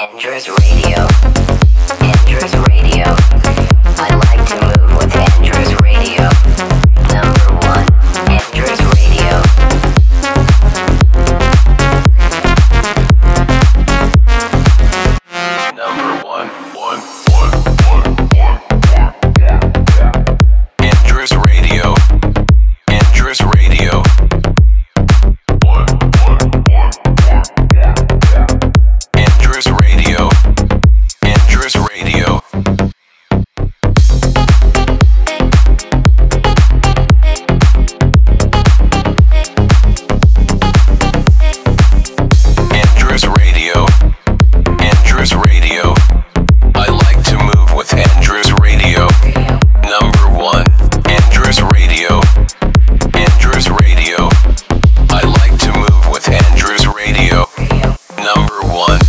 Andrews Radio. Andrews Radio. I like to move with Andrews Radio. Number one, Andrews Radio. Number one. Andrews Radio. Andrews Radio. Andrews Radio. Andrews Radio. Andrews Radio. Andrews Radio. I like to move with Andrews Radio. Number one, Andrews Radio. Andrews Radio. I like to move with Andrews Radio. Number one.